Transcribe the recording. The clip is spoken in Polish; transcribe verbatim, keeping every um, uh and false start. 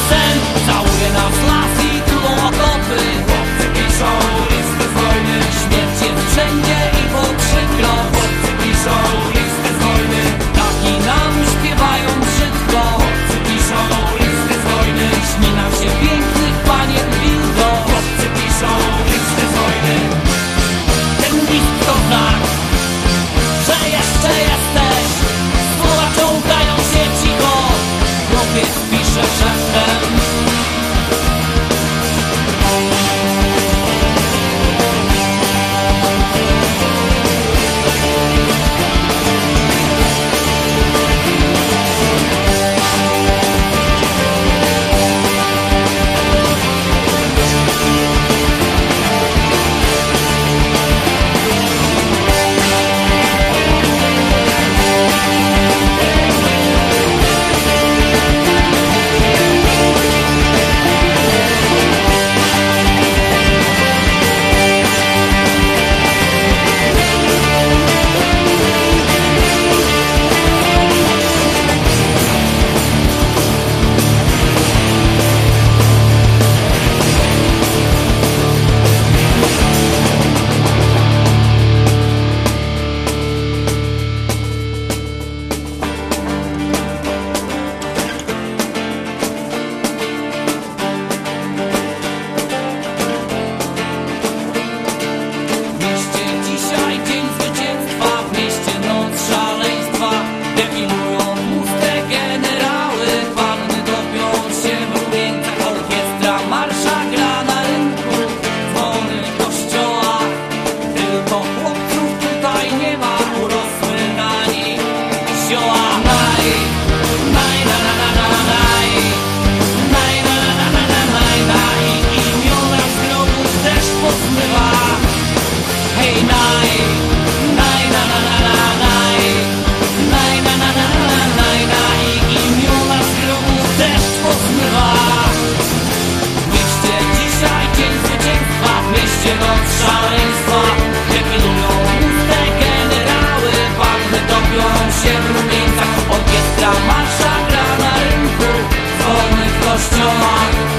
sen. Całuje nas las i tulą okopy. Chłopcy piszą listy z wojny. Śmierć jest wszędzie i przykro. Chłopcy piszą listy z wojny. Taki nam śpiewają brzydko. Chłopcy piszą listy z wojny. Śni nam się pięknych panien wilgo. Chłopcy piszą listy z wojny. Ten list to znak, że jeszcze jesteś. Słowa czołgają się cicho. Chłopiec pisze szeptem. Orkiestra marsza gra na rynku, w wolnych kościołach.